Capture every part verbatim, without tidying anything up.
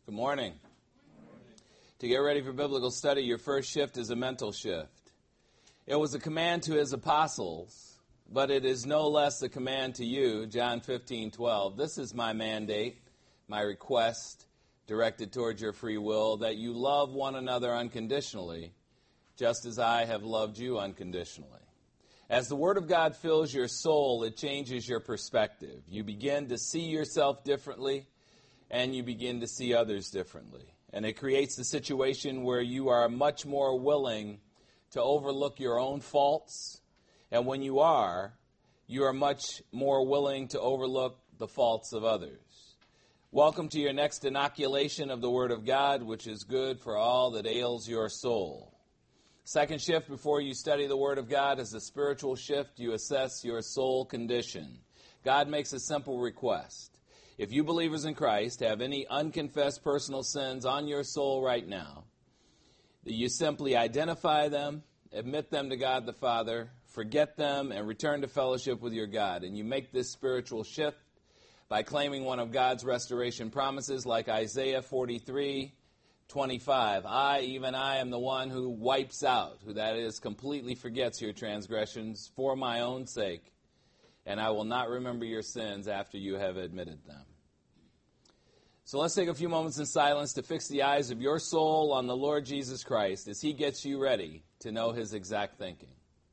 Good morning. To get ready for biblical study, your first shift is a mental shift. It was a command to his apostles, but it is no less a command to you, John fifteen twelve. This is my mandate, my request, directed towards your free will, that you love one another unconditionally, just as I have loved you unconditionally. As the Word of God fills your soul, it changes your perspective. You begin to see yourself differently, and you begin to see others differently. And it creates a situation where you are much more willing to overlook your own faults. And when you are, you are much more willing to overlook the faults of others. Welcome to your next inoculation of the Word of God, which is good for all that ails your soul. Second shift before you study the Word of God is a spiritual shift. You assess your soul condition. God makes a simple request. If you believers in Christ have any unconfessed personal sins on your soul right now, you simply identify them, admit them to God the Father, forget them, and return to fellowship with your God. And you make this spiritual shift by claiming one of God's restoration promises like Isaiah forty-three twenty-five. I, even I, am the one who wipes out, who that is, completely forgets your transgressions for my own sake, and I will not remember your sins after you have admitted them. So let's take a few moments in silence to fix the eyes of your soul on the Lord Jesus Christ as he gets you ready to know his exact thinking.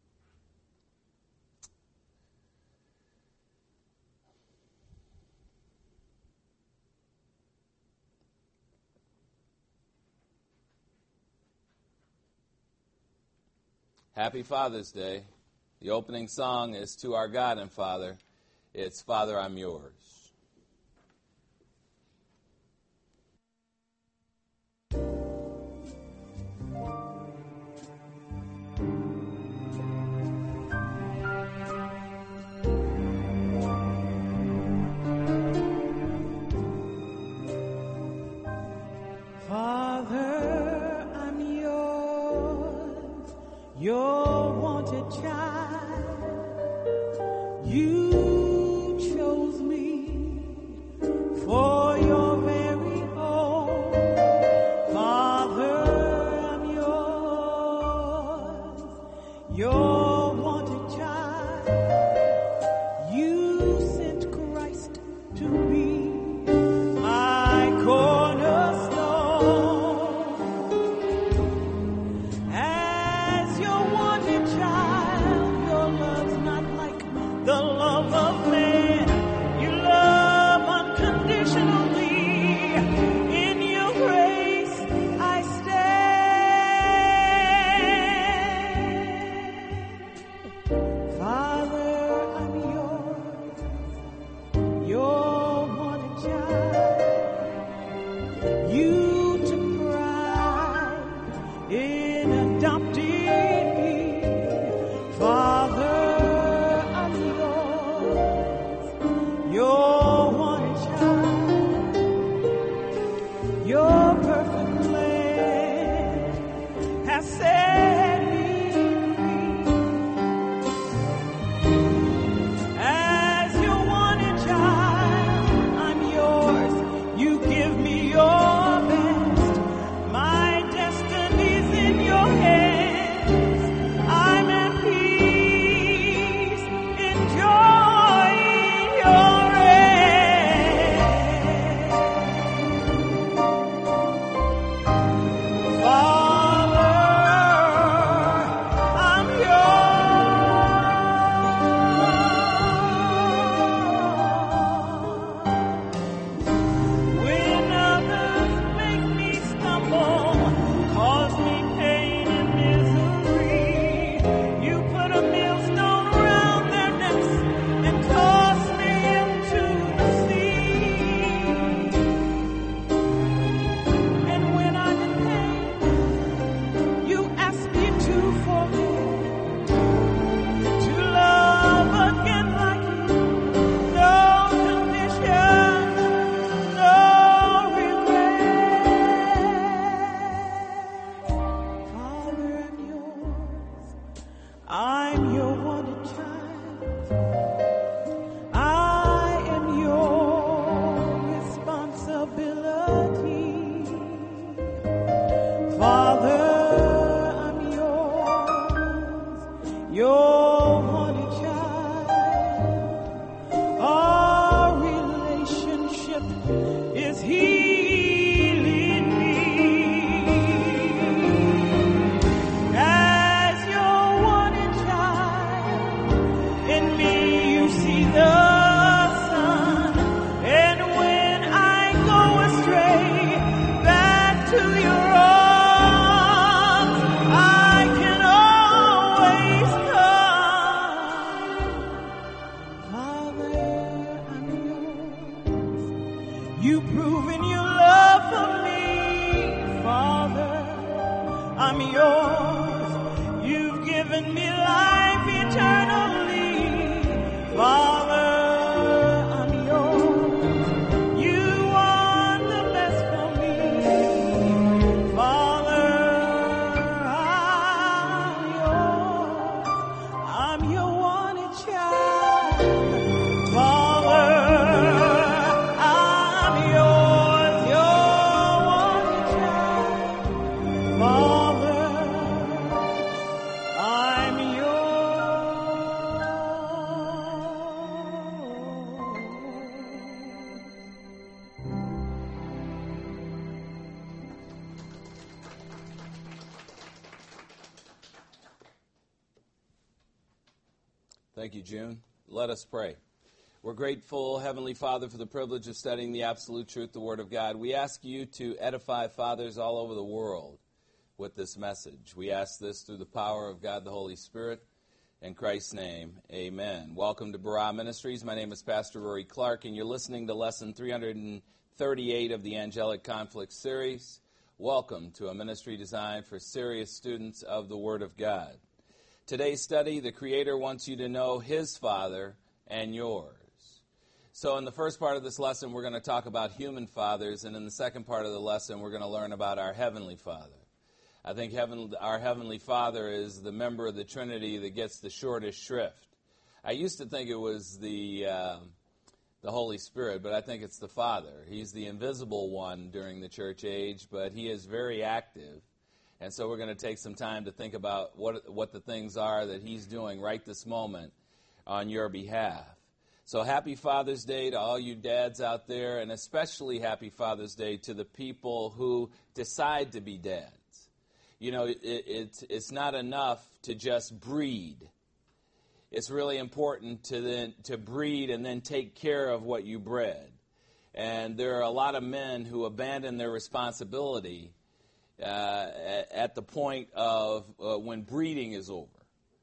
Happy Father's Day. The opening song is To Our God and Father. It's Father, I'm Yours. Father, I'm yours, your wanted child. You chose me is healing me. As your wanted child, in me you see the sun. And when I go astray, back to your arms, I can always come. Father, I'm yours. You've proven your love for me. Father, I'm yours. You've given me life eternally. Father, I'm yours. You want the best for me. Father, I'm yours. I'm your wanted child. Father, I'm yours, your wanted child. Father, I'm Thank you, June. Let us pray. We're grateful, Heavenly Father, for the privilege of studying the absolute truth, the Word of God. We ask you to edify fathers all over the world with this message. We ask this through the power of God the Holy Spirit. In Christ's name, amen. Welcome to Barah Ministries. My name is Pastor Rory Clark, and you're listening to Lesson three hundred thirty-eight of the Angelic Conflict Series. Welcome to a ministry designed for serious students of the Word of God. Today's study, the Creator wants you to know His Father and yours. So in the first part of this lesson, we're going to talk about human fathers, and in the second part of the lesson, we're going to learn about our Heavenly Father. I think heaven, our Heavenly Father is the member of the Trinity that gets the shortest shrift. I used to think it was the uh, the Holy Spirit, but I think it's the Father. He's the invisible one during the church age, but He is very active. And so we're going to take some time to think about what what the things are that He's doing right this moment on your behalf. So happy Father's Day to all you dads out there, and especially happy Father's Day to the people who decide to be dads. You know, it, it, it's not enough to just breed. It's really important to then to breed and then take care of what you bred. And there are a lot of men who abandon their responsibility uh, at, at the point of uh, when breeding is over.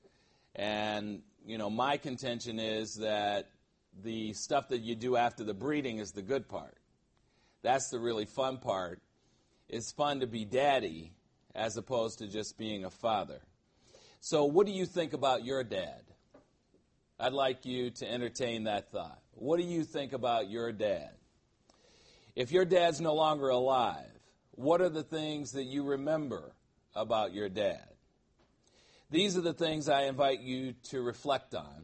And, you know, my contention is that the stuff that you do after the breeding is the good part. That's the really fun part. It's fun to be daddy as opposed to just being a father. So what do you think about your dad? I'd like you to entertain that thought. What do you think about your dad? If your dad's no longer alive, what are the things that you remember about your dad? These are the things I invite you to reflect on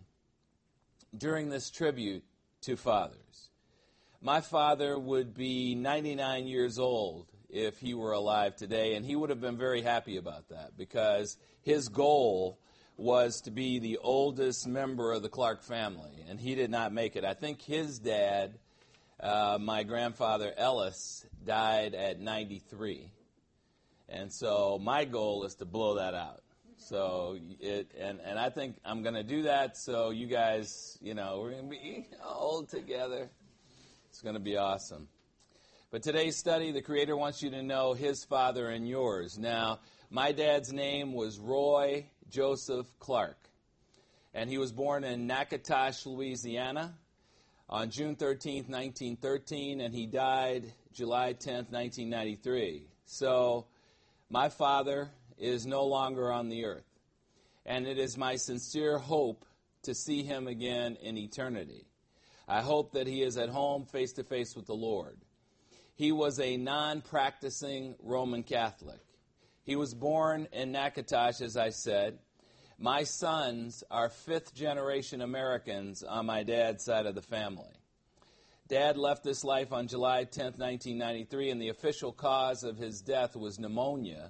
during this tribute to fathers. My father would be ninety-nine years old if he were alive today, and he would have been very happy about that because his goal was to be the oldest member of the Clark family, and he did not make it. I think his dad, uh, my grandfather Ellis, died at ninety-three, and so my goal is to blow that out. So it and, and I think I'm going to do that. So you guys, you know, we're going to be old together. It's going to be awesome. But today's study, the Creator wants you to know His Father and yours. Now, my dad's name was Roy Joseph Clark, and he was born in Natchitoches, Louisiana, on June thirteenth, nineteen thirteen, and he died July tenth, nineteen ninety-three. So, my father is no longer on the earth, and it is my sincere hope to see him again in eternity. I hope that he is at home face-to-face with the Lord. He was a non-practicing Roman Catholic. He was born in Natchitoches, as I said. My sons are fifth-generation Americans on my dad's side of the family. Dad left this life on July tenth, nineteen ninety-three, and the official cause of his death was pneumonia,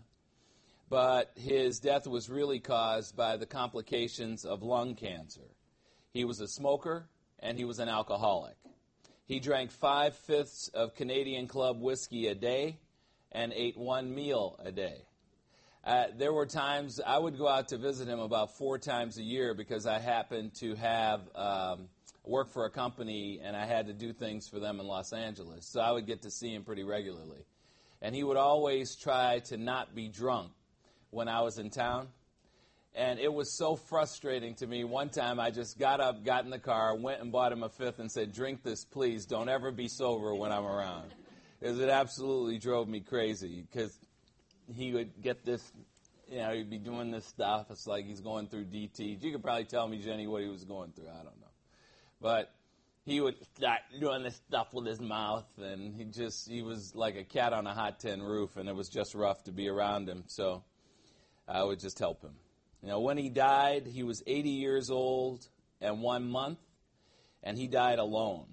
but his death was really caused by the complications of lung cancer. He was a smoker, and he was an alcoholic. He drank five-fifths of Canadian Club whiskey a day and ate one meal a day. Uh, there were times I would go out to visit him about four times a year because I happened to have um, work for a company and I had to do things for them in Los Angeles. So I would get to see him pretty regularly. And he would always try to not be drunk when I was in town. And it was so frustrating to me. One time I just got up, got in the car, went and bought him a fifth and said, "Drink this, please. Don't ever be sober when I'm around." Because it absolutely drove me crazy because he would get this, you know, he'd be doing this stuff. It's like he's going through D T. You could probably tell me, Jenny, what he was going through. I don't know. But he would start doing this stuff with his mouth, and he just, he was like a cat on a hot tin roof, and it was just rough to be around him. So I would just help him. You know, when he died, he was eighty years old and one month, and he died alone.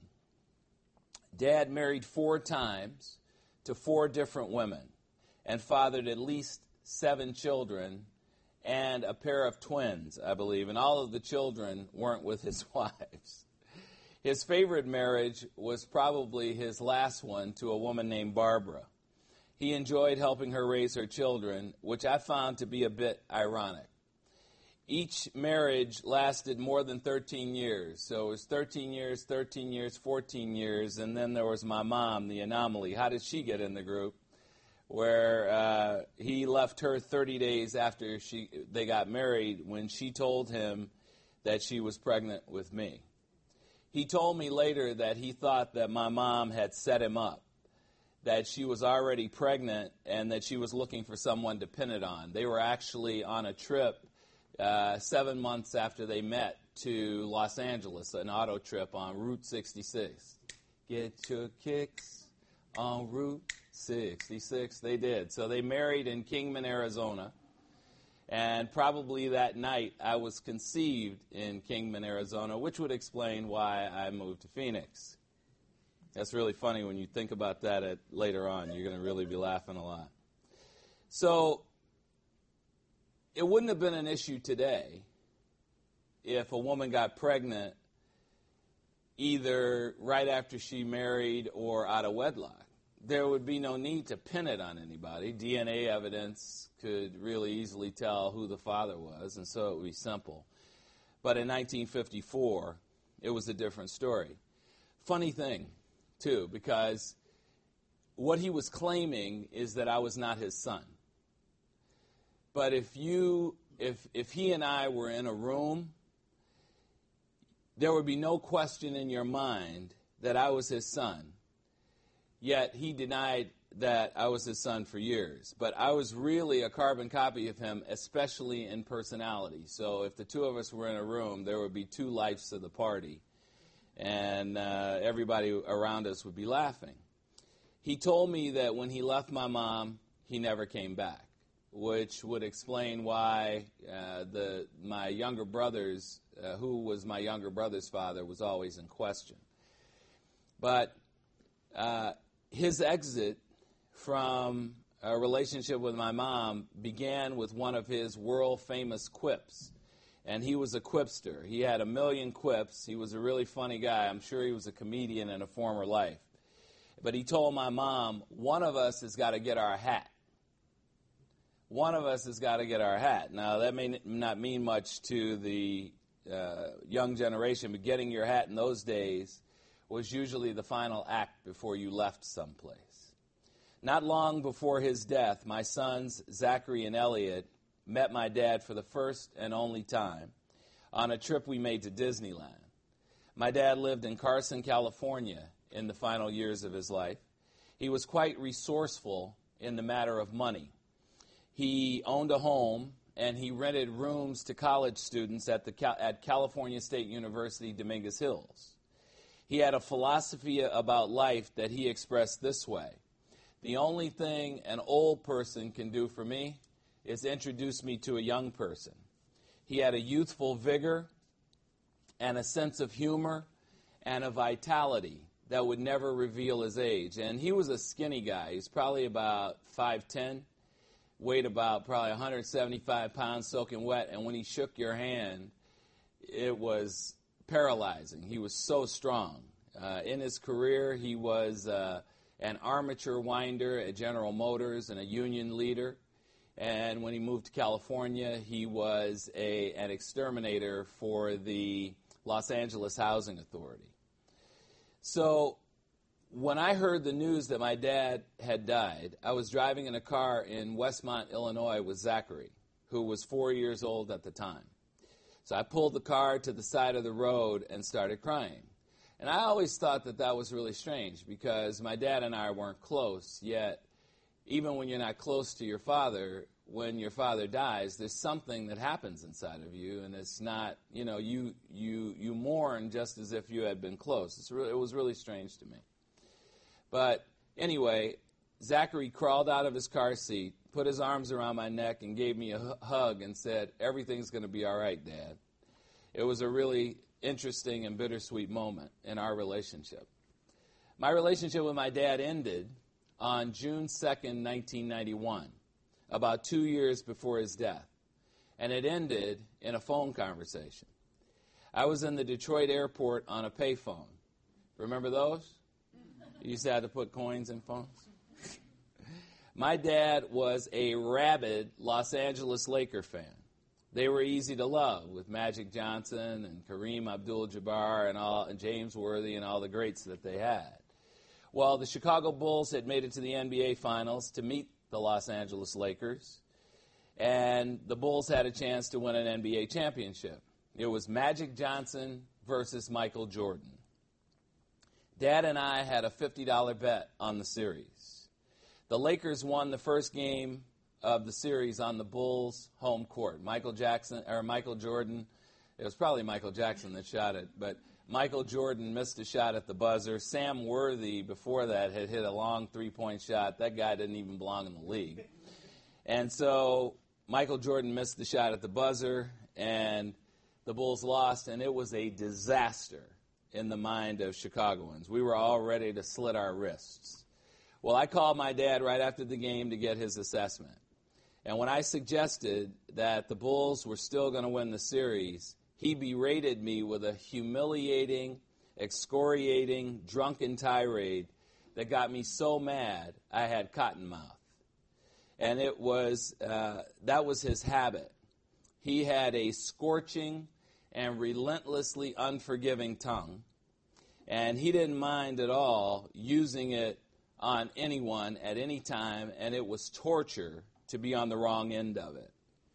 Dad married four times to four different women and fathered at least seven children and a pair of twins, I believe, and all of the children weren't with his wives. His favorite marriage was probably his last one to a woman named Barbara. He enjoyed helping her raise her children, which I found to be a bit ironic. Each marriage lasted more than thirteen years. So it was thirteen years, thirteen years, fourteen years, and then there was my mom, the anomaly. How did she get in the group? Where uh, he left her thirty days after she they got married when she told him that she was pregnant with me. He told me later that he thought that my mom had set him up, that she was already pregnant and that she was looking for someone to pin it on. They were actually on a trip Uh, seven months after they met to Los Angeles, an auto trip on Route sixty-six. Get your kicks on Route sixty-six. They did. So they married in Kingman, Arizona. And probably that night I was conceived in Kingman, Arizona, which would explain why I moved to Phoenix. That's really funny when you think about that at, later on. You're going to really be laughing a lot. So it wouldn't have been an issue today if a woman got pregnant either right after she married or out of wedlock. There would be no need to pin it on anybody. D N A evidence could really easily tell who the father was, and so it would be simple. But in nineteen fifty-four, it was a different story. Funny thing, too, because what he was claiming is that I was not his son. But if you, if if he and I were in a room, there would be no question in your mind that I was his son. Yet he denied that I was his son for years. But I was really a carbon copy of him, especially in personality. So if the two of us were in a room, there would be two lives of the party. And uh, everybody around us would be laughing. He told me that when he left my mom, he never came back, which would explain why uh, the my younger brothers, uh, who was my younger brother's father, was always in question. But uh, his exit from a relationship with my mom began with one of his world-famous quips. And he was a quipster. He had a million quips. He was a really funny guy. I'm sure he was a comedian in a former life. But he told my mom, one of us has got to get our hat. One of us has got to get our hat. Now, that may not mean much to the uh, young generation, but getting your hat in those days was usually the final act before you left someplace. Not long before his death, my sons, Zachary and Elliot, met my dad for the first and only time on a trip we made to Disneyland. My dad lived in Carson, California in the final years of his life. He was quite resourceful in the matter of money. He owned a home, and he rented rooms to college students at the at California State University, Dominguez Hills. He had a philosophy about life that he expressed this way: the only thing an old person can do for me is introduce me to a young person. He had a youthful vigor and a sense of humor and a vitality that would never reveal his age. And he was a skinny guy. He's probably about five ten, weighed about probably one hundred seventy-five pounds, soaking wet. And when he shook your hand, it was paralyzing. He was so strong. Uh, in his career, he was uh, an armature winder at General Motors and a union leader. And when he moved to California, he was a, an exterminator for the Los Angeles Housing Authority. So when I heard the news that my dad had died, I was driving in a car in Westmont, Illinois with Zachary, who was four years old at the time. So I pulled the car to the side of the road and started crying. And I always thought that that was really strange because my dad and I weren't close, yet even when you're not close to your father, when your father dies, there's something that happens inside of you, and it's not, you know, you you you mourn just as if you had been close. It's really, it was really strange to me. But anyway, Zachary crawled out of his car seat, put his arms around my neck, and gave me a h- hug and said, "Everything's going to be all right, Dad." It was a really interesting and bittersweet moment in our relationship. My relationship with my dad ended on June second, nineteen ninety-one, about two years before his death. And it ended in a phone conversation. I was in the Detroit airport on a payphone. Remember those? You used to have to put coins in phones. My dad was a rabid Los Angeles Laker fan. They were easy to love with Magic Johnson and Kareem Abdul-Jabbar and, all, and James Worthy and all the greats that they had. Well, the Chicago Bulls had made it to the N B A Finals to meet the Los Angeles Lakers, and the Bulls had a chance to win an N B A championship. It was Magic Johnson versus Michael Jordan. Dad and I had a fifty dollars bet on the series. The Lakers won the first game of the series on the Bulls' home court. Michael Jackson or Michael Jordan, it was probably Michael Jackson that shot it, but Michael Jordan missed a shot at the buzzer. Sam Worthy, before that, had hit a long three-point shot. That guy didn't even belong in the league. And so Michael Jordan missed the shot at the buzzer, and the Bulls lost, and it was a disaster in the mind of Chicagoans. We were all ready to slit our wrists. Well, I called my dad right after the game to get his assessment. And when I suggested that the Bulls were still going to win the series, he berated me with a humiliating, excoriating, drunken tirade that got me so mad I had cotton mouth. And it was, uh, that was his habit. He had a scorching and relentlessly unforgiving tongue, and he didn't mind at all using it on anyone at any time, and it was torture to be on the wrong end of it.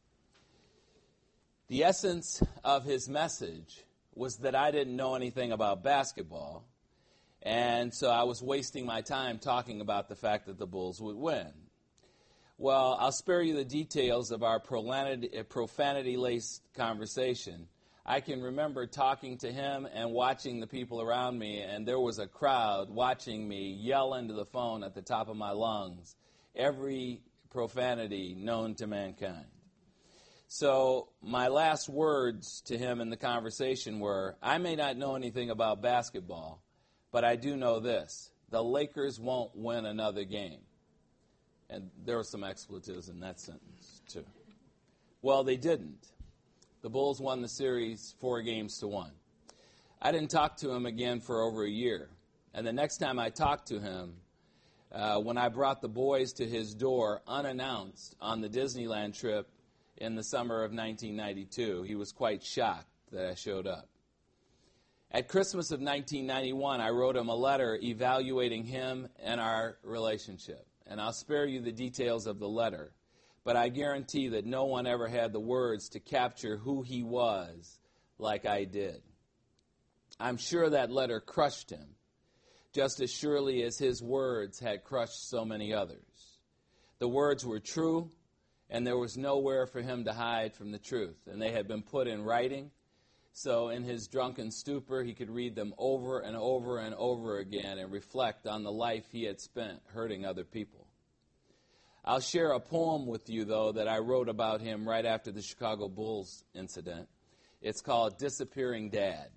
The essence of his message was that I didn't know anything about basketball, and so I was wasting my time talking about the fact that the Bulls would win. Well, I'll spare you the details of our profanity-laced conversation. I can remember talking to him and watching the people around me, and there was a crowd watching me yell into the phone at the top of my lungs every profanity known to mankind. So my last words to him in the conversation were, I may not know anything about basketball, but I do know this. The Lakers won't win another game. And there were some expletives in that sentence, too. Well, they didn't. The Bulls won the series four games to one. I didn't talk to him again for over a year. And the next time I talked to him, uh, when I brought the boys to his door unannounced on the Disneyland trip in the summer of nineteen ninety-two, he was quite shocked that I showed up. At Christmas of nineteen ninety-one, I wrote him a letter evaluating him and our relationship. And I'll spare you the details of the letter, but I guarantee that no one ever had the words to capture who he was like I did. I'm sure that letter crushed him, just as surely as his words had crushed so many others. The words were true, and there was nowhere for him to hide from the truth, and they had been put in writing, so in his drunken stupor he could read them over and over and over again and reflect on the life he had spent hurting other people. I'll share a poem with you, though, that I wrote about him right after the Chicago Bulls incident. It's called Disappearing Dad.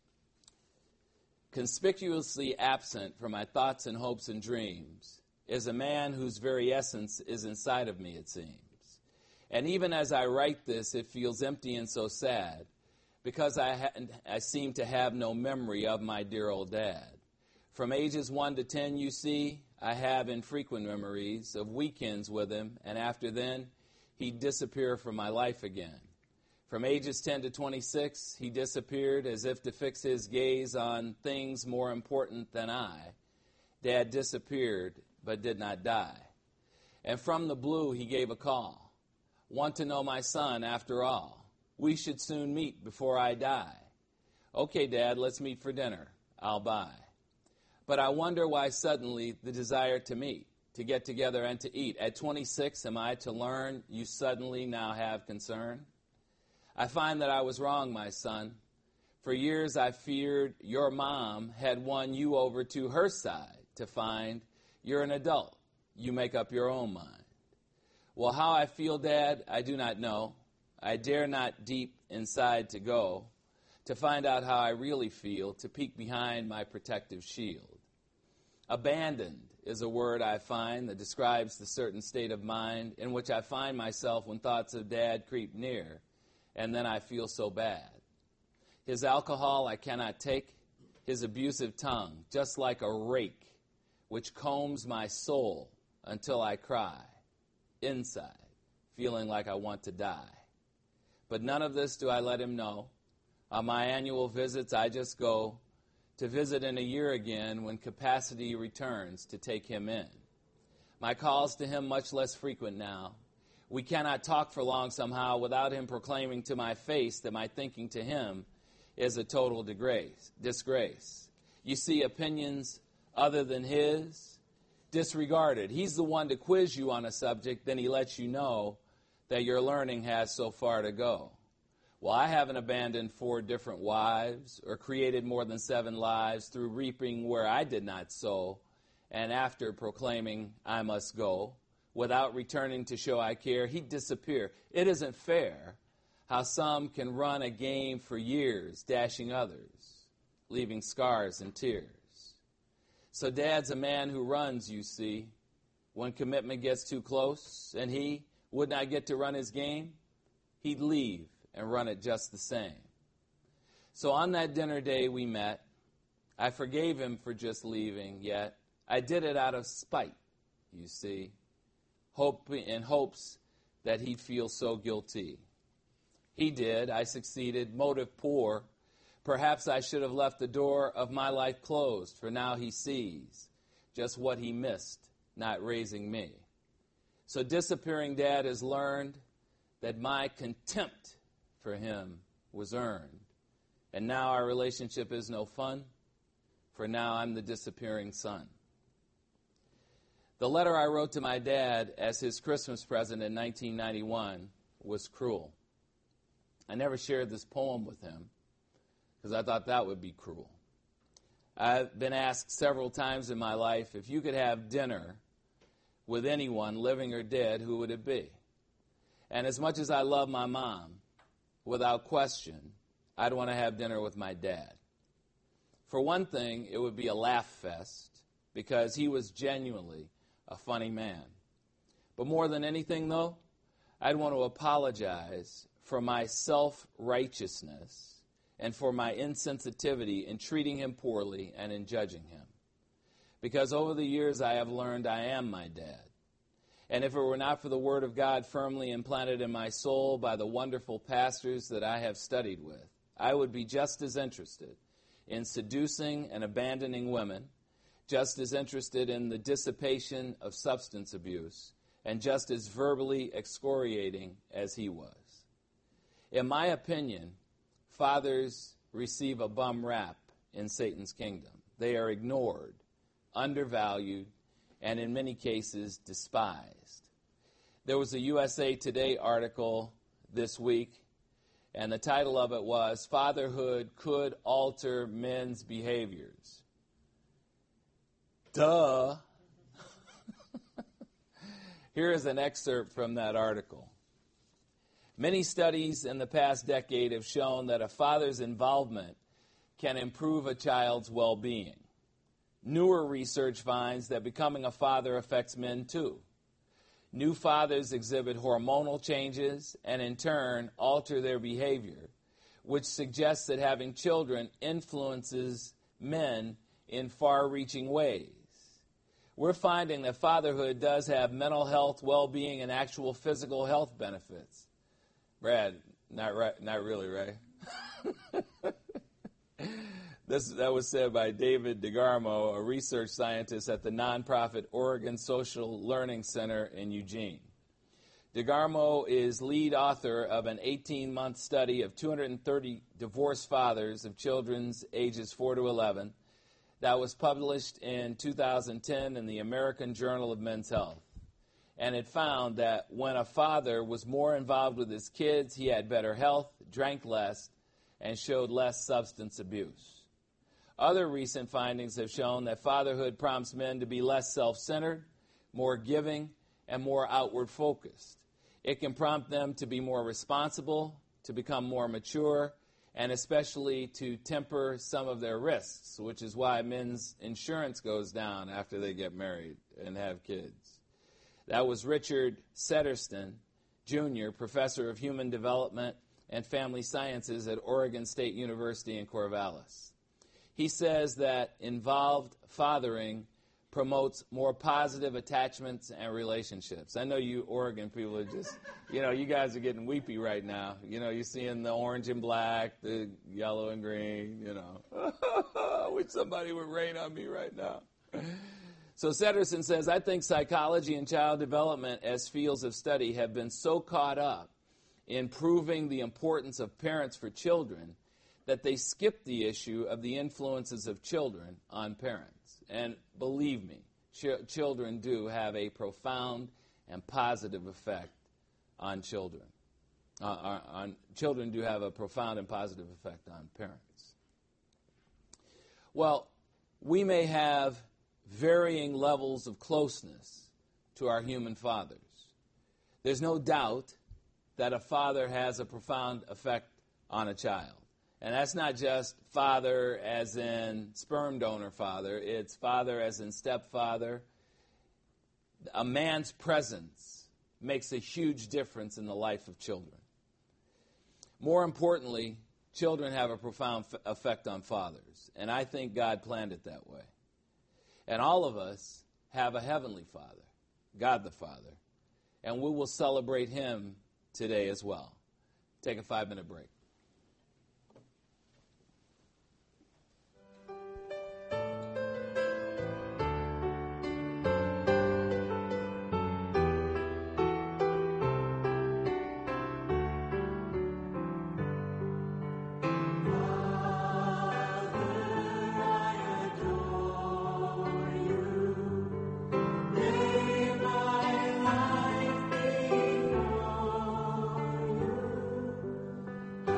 Conspicuously absent from my thoughts and hopes and dreams is a man whose very essence is inside of me, it seems. And even as I write this, it feels empty and so sad, because I, ha- I seem to have no memory of my dear old dad. From ages one to ten, you see, I have infrequent memories of weekends with him, and after then, he'd disappear from my life again. From ages ten to twenty-six, he disappeared as if to fix his gaze on things more important than I. Dad disappeared, but did not die. And from the blue, he gave a call. Want to know my son, after all. We should soon meet before I die. Okay, Dad, let's meet for dinner. I'll buy. But I wonder why suddenly the desire to meet, to get together and to eat. At twenty-six, am I to learn you suddenly now have concern? I find that I was wrong, my son. For years I feared your mom had won you over to her side to find you're an adult. You make up your own mind. Well, how I feel, Dad, I do not know. I dare not deep inside to go to find out how I really feel, to peek behind my protective shield. Abandoned is a word I find that describes the certain state of mind in which I find myself when thoughts of Dad creep near, and then I feel so bad. His alcohol I cannot take, his abusive tongue, just like a rake, which combs my soul until I cry, inside, feeling like I want to die. But none of this do I let him know. On my annual visits, I just go to visit in a year again when capacity returns to take him in. My calls to him much less frequent now. We cannot talk for long somehow without him proclaiming to my face that my thinking to him is a total disgrace. disgrace. You see, opinions other than his, disregarded. He's the one to quiz you on a subject, then he lets you know that your learning has so far to go. Well, I haven't abandoned four different wives or created more than seven lives through reaping where I did not sow, and after proclaiming I must go, without returning to show I care, he'd disappear. It isn't fair how some can run a game for years, dashing others, leaving scars and tears. So Dad's a man who runs, you see. When commitment gets too close and he would not get to run his game, he'd leave and run it just the same. So on that dinner day we met, I forgave him for just leaving, yet I did it out of spite, you see, hope in hopes that he'd feel so guilty. He did. I succeeded. Motive poor. Perhaps I should have left the door of my life closed, for now he sees just what he missed, not raising me. So disappearing Dad has learned that my contempt for him was earned. And now our relationship is no fun, for now I'm the disappearing son. The letter I wrote to my dad as his Christmas present in nineteen ninety-one was cruel. I never shared this poem with him because I thought that would be cruel. I've been asked several times in my life, if you could have dinner with anyone, living or dead, who would it be? And as much as I love my mom, without question, I'd want to have dinner with my dad. For one thing, it would be a laugh fest because he was genuinely a funny man. But more than anything, though, I'd want to apologize for my self-righteousness and for my insensitivity in treating him poorly and in judging him. Because over the years I have learned I am my dad. And if it were not for the Word of God firmly implanted in my soul by the wonderful pastors that I have studied with, I would be just as interested in seducing and abandoning women, just as interested in the dissipation of substance abuse, and just as verbally excoriating as he was. In my opinion, fathers receive a bum rap in Satan's kingdom. They are ignored, undervalued, and in many cases despised. There was a U S A Today article this week, and the title of it was, Fatherhood Could Alter Men's Behaviors. Duh. Here is an excerpt from that article. Many studies in the past decade have shown that a father's involvement can improve a child's well-being. Newer research finds that becoming a father affects men too. New fathers exhibit hormonal changes and in turn alter their behavior, which suggests that having children influences men in far-reaching ways. We're finding that fatherhood does have mental health, well-being, and actual physical health benefits. Brad, not right, not really, right? This, that was said by David DeGarmo, a research scientist at the nonprofit Oregon Social Learning Center in Eugene. DeGarmo is lead author of an eighteen-month study of two hundred thirty divorced fathers of children ages four to eleven that was published in two thousand ten in the American Journal of Men's Health. And it found that when a father was more involved with his kids, he had better health, drank less, and showed less substance abuse. Other recent findings have shown that fatherhood prompts men to be less self-centered, more giving, and more outward focused. It can prompt them to be more responsible, to become more mature, and especially to temper some of their risks, which is why men's insurance goes down after they get married and have kids. That was Richard Setterston, Junior, professor of human development and family sciences at Oregon State University in Corvallis. He says that involved fathering promotes more positive attachments and relationships. I know you Oregon people are just, you know, you guys are getting weepy right now. You know, you're seeing the orange and black, the yellow and green, you know. I wish somebody would rain on me right now. So Setterson says, I think psychology and child development as fields of study have been so caught up in proving the importance of parents for children that they skip the issue of the influences of children on parents. And believe me, ch- children do have a profound and positive effect on children. Uh, on, on children do have a profound and positive effect on parents. Well, we may have varying levels of closeness to our human fathers. There's no doubt that a father has a profound effect on a child. And that's not just father as in sperm donor father. It's father as in stepfather. A man's presence makes a huge difference in the life of children. More importantly, children have a profound f- effect on fathers. And I think God planned it that way. And all of us have a heavenly Father, God the Father. And we will celebrate him today as well. Take a five-minute break. I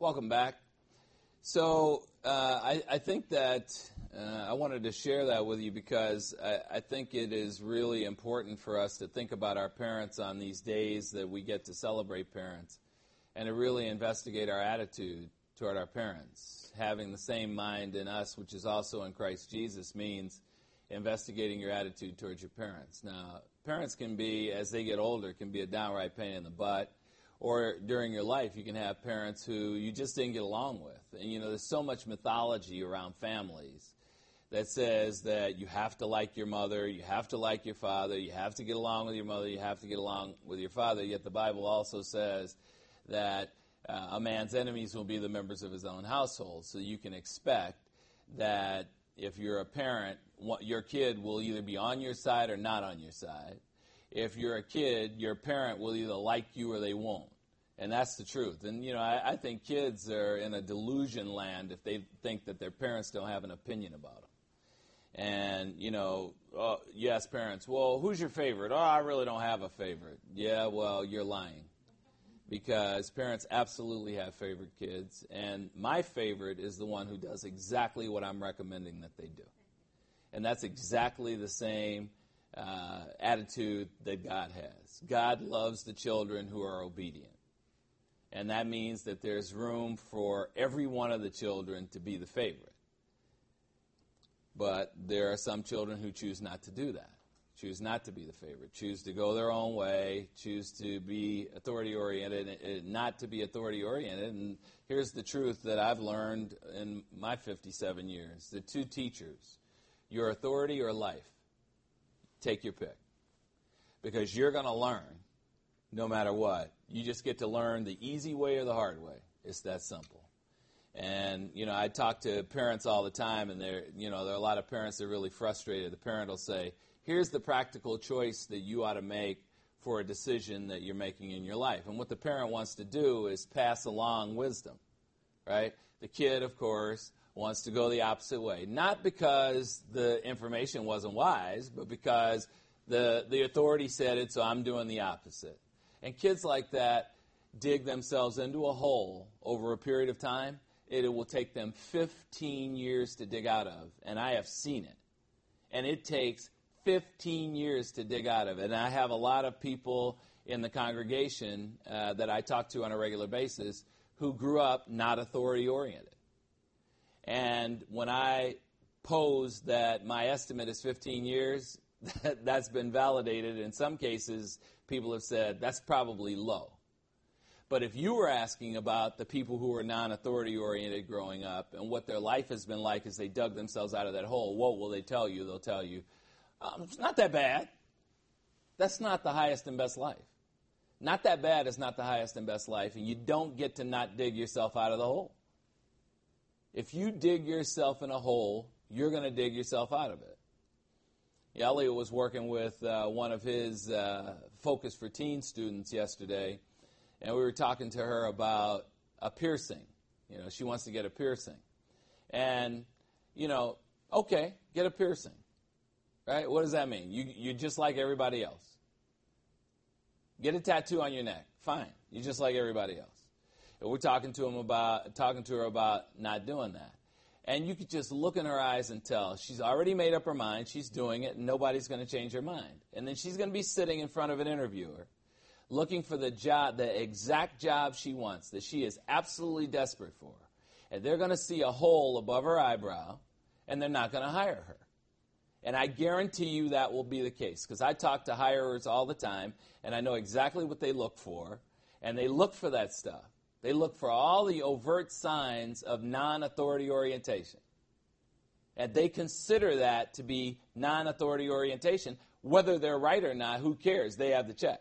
Welcome back. So uh, I, I think that uh, I wanted to share that with you because I, I think it is really important for us to think about our parents on these days that we get to celebrate parents and to really investigate our attitude toward our parents. Having the same mind in us, which is also in Christ Jesus, means investigating your attitude towards your parents. Now, parents can be, as they get older, can be a downright pain in the butt. Or during your life, you can have parents who you just didn't get along with. And, you know, there's so much mythology around families that says that you have to like your mother, you have to like your father, you have to get along with your mother, you have to get along with your father. Yet the Bible also says that uh, a man's enemies will be the members of his own household. So you can expect that if you're a parent, your kid will either be on your side or not on your side. If you're a kid, your parent will either like you or they won't. And that's the truth. And, you know, I, I think kids are in a delusion land if they think that their parents don't have an opinion about them. And, you know, uh, you ask parents, well, who's your favorite? Oh, I really don't have a favorite. Yeah, well, you're lying. Because parents absolutely have favorite kids. And my favorite is the one who does exactly what I'm recommending that they do. And that's exactly the same Uh, attitude that God has. God loves the children who are obedient. And that means that there's room for every one of the children to be the favorite. But there are some children who choose not to do that, choose not to be the favorite, choose to go their own way, choose to be authority-oriented and not to be authority-oriented. And here's the truth that I've learned in my fifty-seven years. The two teachers, your authority or life. Take your pick. Because you're going to learn no matter what. You just get to learn the easy way or the hard way. It's that simple. And, you know, I talk to parents all the time, and there, you know, there are a lot of parents that are really frustrated. The parent will say, here's the practical choice that you ought to make for a decision that you're making in your life. And what the parent wants to do is pass along wisdom, right? The kid, of course, wants to go the opposite way. Not because the information wasn't wise, but because the, the authority said it, so I'm doing the opposite. And kids like that dig themselves into a hole over a period of time. It will take them fifteen years to dig out of, and I have seen it. And it takes fifteen years to dig out of it. And I have a lot of people in the congregation uh, that I talk to on a regular basis who grew up not authority-oriented. And when I pose that my estimate is fifteen years, that, that's been validated. In some cases, people have said that's probably low. But if you were asking about the people who were non-authority oriented growing up and what their life has been like as they dug themselves out of that hole, what will they tell you? They'll tell you, um, it's not that bad. That's not the highest and best life. Not that bad is not the highest and best life, and you don't get to not dig yourself out of the hole. If you dig yourself in a hole, you're going to dig yourself out of it. Elliot was working with uh, one of his uh, Focus for Teen students yesterday, and we were talking to her about a piercing. You know, she wants to get a piercing. And, you know, okay, get a piercing. Right? What does that mean? You, you're just like everybody else. Get a tattoo on your neck. Fine. You're just like everybody else. And we're talking to him about, talking to her about not doing that. And you could just look in her eyes and tell she's already made up her mind. She's doing it, and nobody's going to change her mind. And then she's going to be sitting in front of an interviewer looking for the job, the exact job she wants, that she is absolutely desperate for. And they're going to see a hole above her eyebrow, and they're not going to hire her. And I guarantee you that will be the case, because I talk to hirers all the time, and I know exactly what they look for, and they look for that stuff. They look for all the overt signs of non-authority orientation. And they consider that to be non-authority orientation. Whether they're right or not, who cares? They have the check.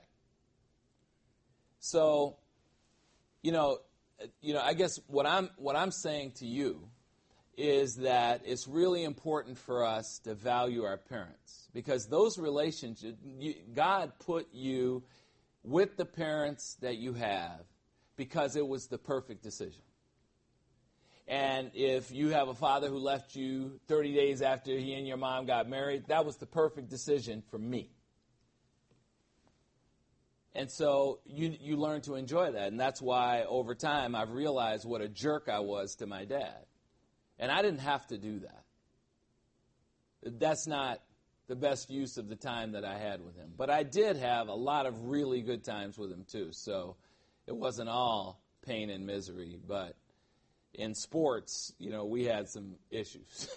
So, you know, you know, I guess what I'm what I'm saying to you is that it's really important for us to value our parents, because those relationships, you, God put you with the parents that you have because it was the perfect decision. And if you have a father who left you thirty days after he and your mom got married, that was the perfect decision for me. And so you you learn to enjoy that. And that's why over time I've realized what a jerk I was to my dad. And I didn't have to do that. That's not the best use of the time that I had with him. But I did have a lot of really good times with him too. So it wasn't all pain and misery. But in sports, you know, we had some issues.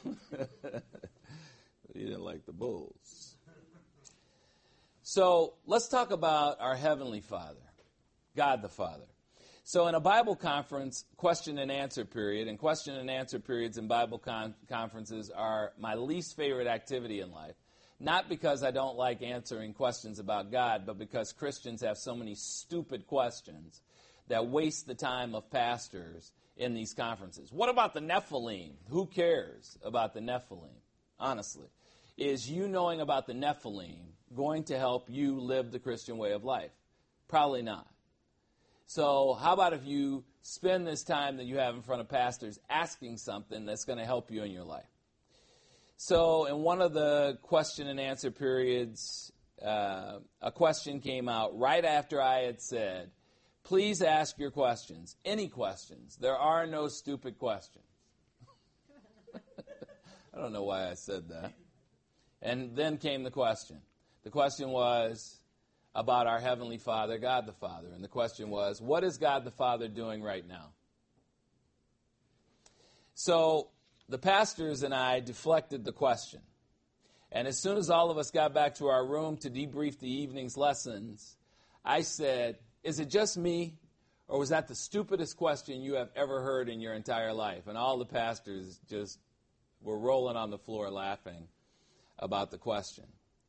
He didn't like the Bulls. So let's talk about our Heavenly Father, God the Father. So in a Bible conference, question and answer period, and question and answer periods in Bible con- conferences are my least favorite activity in life. Not because I don't like answering questions about God, but because Christians have so many stupid questions that waste the time of pastors in these conferences. What about the Nephilim? Who cares about the Nephilim? Honestly. Is you knowing about the Nephilim going to help you live the Christian way of life? Probably not. So how about if you spend this time that you have in front of pastors asking something that's going to help you in your life? So in one of the question and answer periods, uh, a question came out right after I had said, please ask your questions, any questions. There are no stupid questions. I don't know why I said that. And then came the question. The question was about our Heavenly Father, God the Father. And the question was, what is God the Father doing right now? So the pastors and I deflected the question. And as soon as all of us got back to our room to debrief the evening's lessons, I said, is it just me, or was that the stupidest question you have ever heard in your entire life? And all the pastors just were rolling on the floor laughing about the question.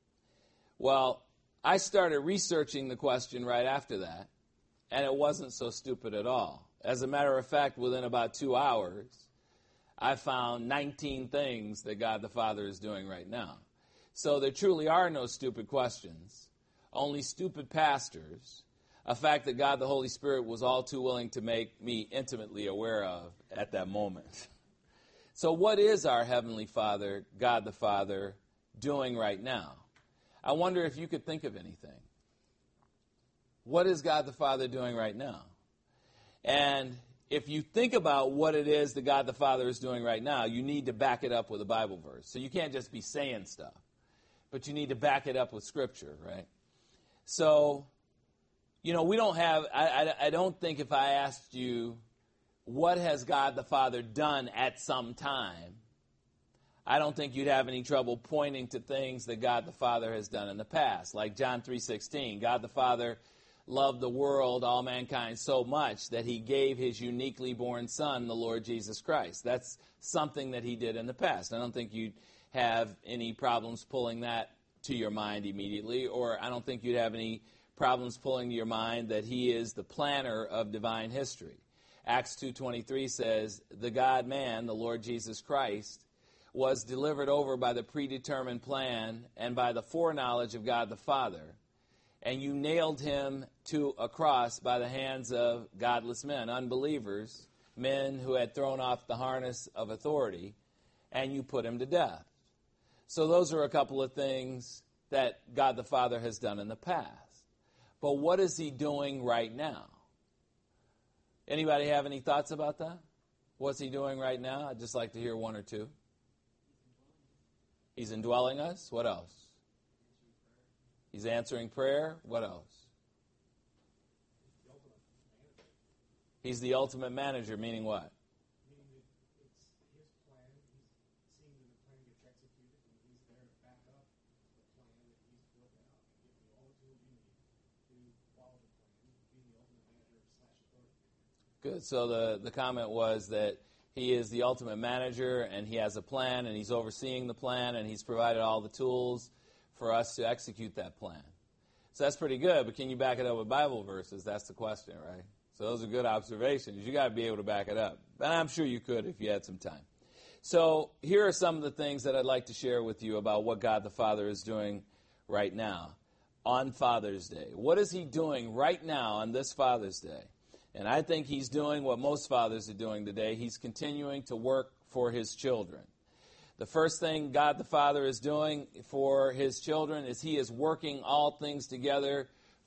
Well, I started researching the question right after that, and it wasn't so stupid at all. As a matter of fact, within about two hours, I found nineteen things that God the Father is doing right now. So there truly are no stupid questions, only stupid pastors, a fact that God the Holy Spirit was all too willing to make me intimately aware of at that moment. So what is our Heavenly Father, God the Father, doing right now? I wonder if you could think of anything. What is God the Father doing right now? And if you think about what it is that God the Father is doing right now, you need to back it up with a Bible verse. So you can't just be saying stuff, but you need to back it up with Scripture, right? So, you know, we don't have, I, I, I don't think if I asked you, what has God the Father done at some time, I don't think you'd have any trouble pointing to things that God the Father has done in the past. Like John three sixteen, God the Father loved the world, all mankind, so much that he gave his uniquely born Son, the Lord Jesus Christ. That's something that he did in the past. I don't think you'd have any problems pulling that to your mind immediately, or I don't think you'd have any problems pulling to your mind that he is the planner of divine history. Acts two twenty-three says, the God-man, the Lord Jesus Christ, was delivered over by the predetermined plan and by the foreknowledge of God the Father, and you nailed him to a cross by the hands of godless men, unbelievers, men who had thrown off the harness of authority, and you put him to death. So those are a couple of things that God the Father has done in the past. But what is he doing right now? Anybody have any thoughts about that? What's he doing right now? I'd just like to hear one or two. He's indwelling us. What else? He's answering prayer. What else? He's the ultimate manager, meaning what? Meaning it's his plan. He's seeing that the plan gets executed, and he's there to back up the plan that he's built out and give you all the tools you need to follow the plan, be the ultimate manager slash authority. Good. So the, the comment was that he is the ultimate manager, and he has a plan, and he's overseeing the plan, and he's provided all the tools for us to execute that plan. So that's pretty good, but can you back it up with Bible verses? That's the question, right? So those are good observations. You got to be able to back it up. And I'm sure you could if you had some time. So here are some of the things that I'd like to share with you about what God the Father is doing right now on Father's Day. What is he doing right now on this Father's Day? And I think he's doing what most fathers are doing today. He's continuing to work for his children. The first thing God the Father is doing for his children is he is working all things together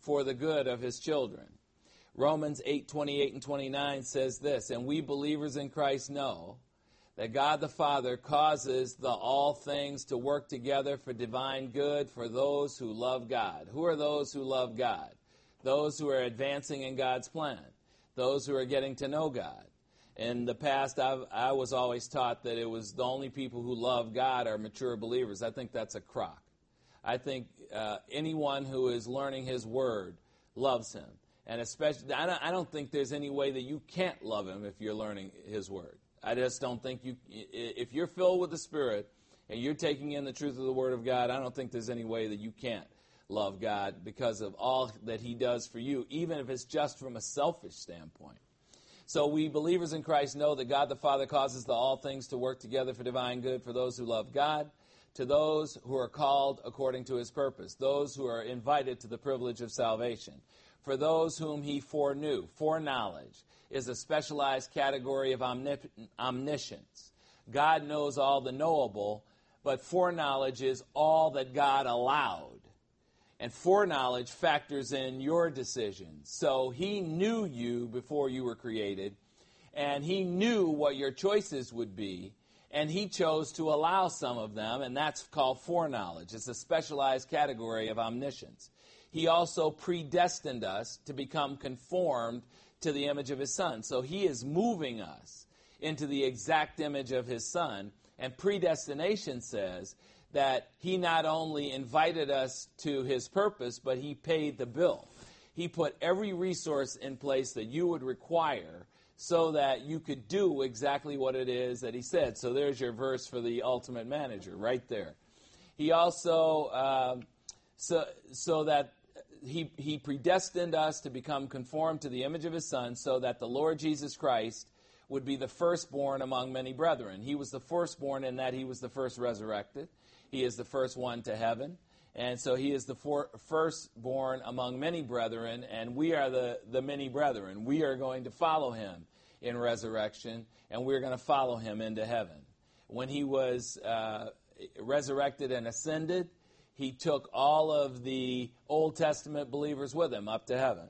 for the good of his children. Romans eight twenty-eight and twenty-nine says this, and we believers in Christ know that God the Father causes the all things to work together for divine good for those who love God. Who are those who love God? Those who are advancing in God's plan. Those who are getting to know God. In the past, I've, I was always taught that it was the only people who love God are mature believers. I think that's a crock. I think uh, anyone who is learning his word loves him. And especially, I don't, I don't think there's any way that you can't love him if you're learning his word. I just don't think you, if you're filled with the Spirit and you're taking in the truth of the Word of God, I don't think there's any way that you can't love God because of all that he does for you, even if it's just from a selfish standpoint. So we believers in Christ know that God the Father causes the all things to work together for divine good for those who love God, to those who are called according to his purpose, those who are invited to the privilege of salvation. For those whom he foreknew, foreknowledge is a specialized category of omnip- omniscience. God knows all the knowable, but foreknowledge is all that God allowed. And foreknowledge factors in your decisions. So he knew you before you were created, and he knew what your choices would be, and he chose to allow some of them, and that's called foreknowledge. It's a specialized category of omniscience. He also predestined us to become conformed to the image of his Son. So he is moving us into the exact image of his Son. And predestination says that he not only invited us to his purpose, but he paid the bill. He put every resource in place that you would require so that you could do exactly what it is that he said. So there's your verse for the ultimate manager right there. He also, uh, so, so that He, he predestined us to become conformed to the image of his Son so that the Lord Jesus Christ would be the firstborn among many brethren. He was the firstborn in that he was the first resurrected. He is the first one to heaven. And so he is the for, firstborn among many brethren, and we are the, the many brethren. We are going to follow him in resurrection, and we're going to follow him into heaven. When he was uh, resurrected and ascended, he took all of the Old Testament believers with him up to heaven.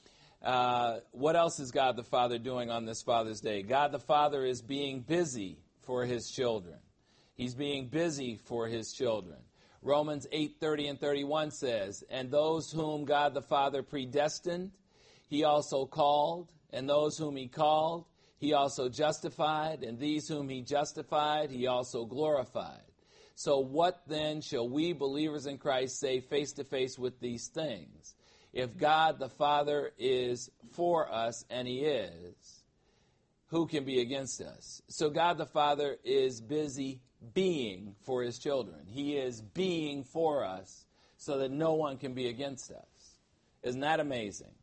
Uh, what else is God the Father doing on this Father's Day? God the Father is being busy for his children. He's being busy for his children. Romans eight thirty and thirty-one says, and those whom God the Father predestined, he also called, and those whom he called, he also justified, and these whom he justified, he also glorified. So what then shall we believers in Christ say face to face with these things? If God the Father is for us, and he is, who can be against us? So God the Father is busy being for his children. He is being for us so that no one can be against us. Isn't that amazing?